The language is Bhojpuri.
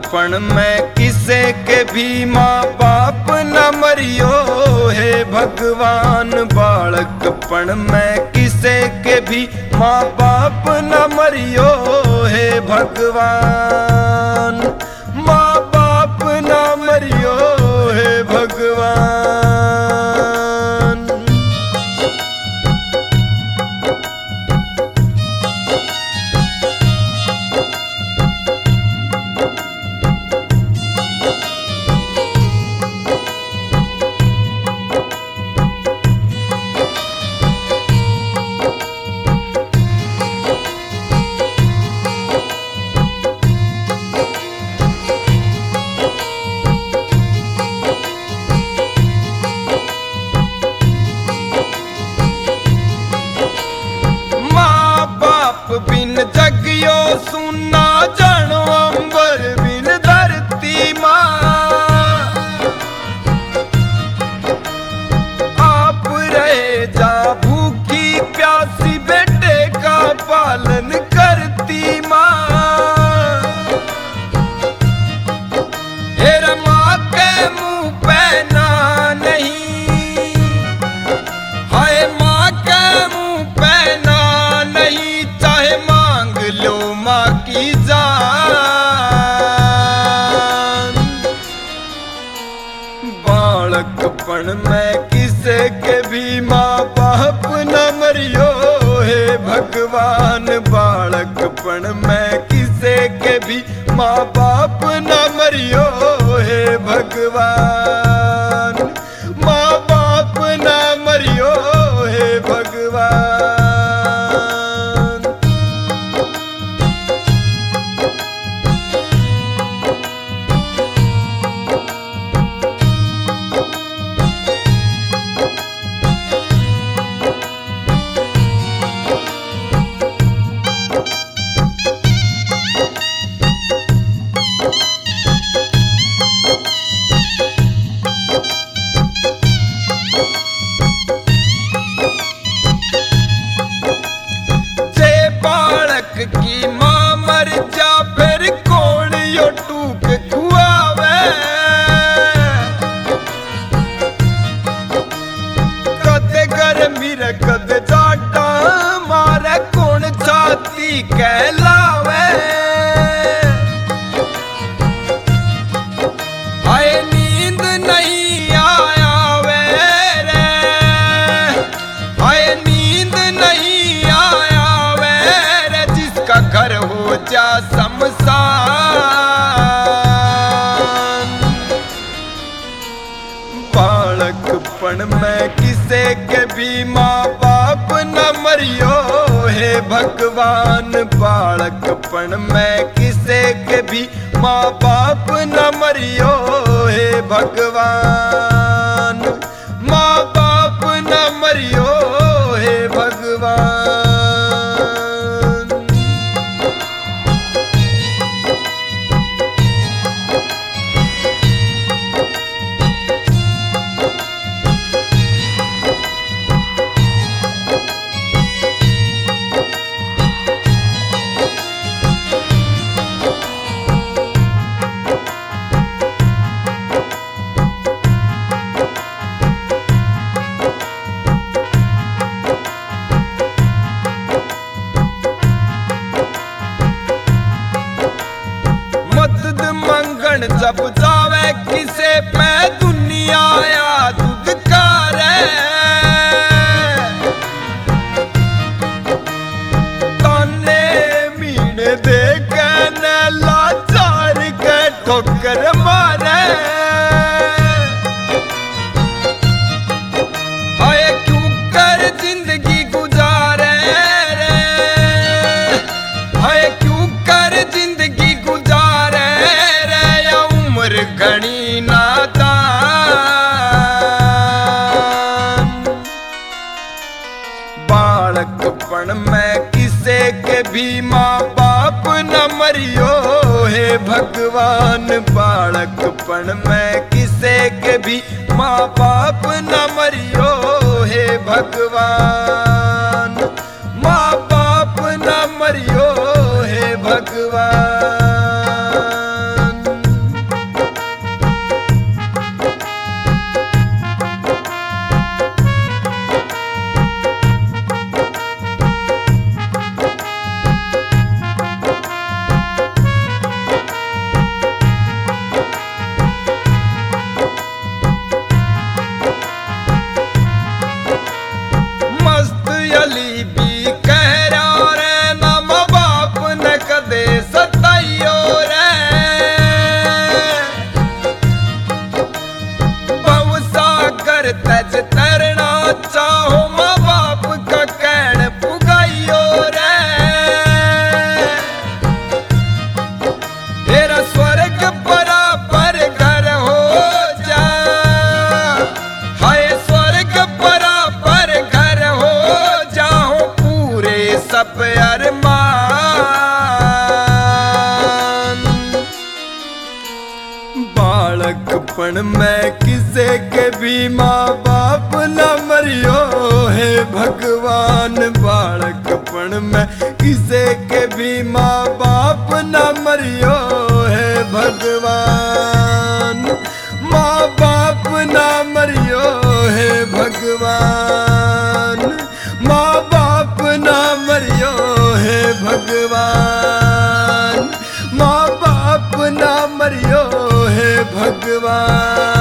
बालकपन में किसे के भी माँ बाप न मरियो हे भगवान। बालकपन में किसे के भी माँ बाप न मरियो हे भगवान। माँ बाप न मरियो हे भगवान। बिन जगियो सुना जानो अंबर बिन धरती माँ। आप रहे जा भूखी प्यासी बेटे का पालन करती माँ। हेरा माँ के मुँह पे ना नहीं, हाय माँ के मुँह पे ना नहीं, मांग लो माँ की जान। बालकपन में किसे के भी माँ बाप न मरियो हे भगवान। बालकपन में किसे के भी माँ बाप न मरियो हे भगवान। माँ बाप न मरियो हे भगवान। की माँ मर जा फिर कौन यो टूक खुआवे। कदे गर्मी रे कदे जाटा मारे कौन छाती कहलावे। हाय नींद नहीं आया वे रे, हाय नींद नहीं आया का घर हो जा शमशान। बालकपन में किसे के भी माँ बाप न मरियो हे भगवान। बालकपन में किसे के भी माँ बाप न मरियो हे भगवान। माँ बाप न मरियो हे भगवान। मंगन जब जावे किसे पे दुनिया या दुदकारे। ताने मीने दे के लाचार के ठोकर मारे। हाय क्यों कर जिंदगी गुजारे रे, हाय क्यों कर जिंदगी गुजारे रे, उम्र घनी नादान। बालकपन में किसे के भी माँ बाप न मरियो हे भगवान। बालकपन में किसे के भी माँ बाप न मरियो हे भगवान। माँ बाप न मरियो हे भगवान। तरना चाहो माँ बाप का कहण पुगाइयो रे। तेरा स्वर्ग बराबर घर हो जा, हाय स्वर्ग बराबर घर हो जाओ पूरे सब अरमान। बालकपन में किसे के भी माँ बाप न मरियो है भगवान। बालकपन में किसे के भी माँ बाप न मरियो है भगवान। माँ बाप न मरियो है भगवान। माँ बाप न मरियो है भगवान। माँ बाप न मरियो है भगवान।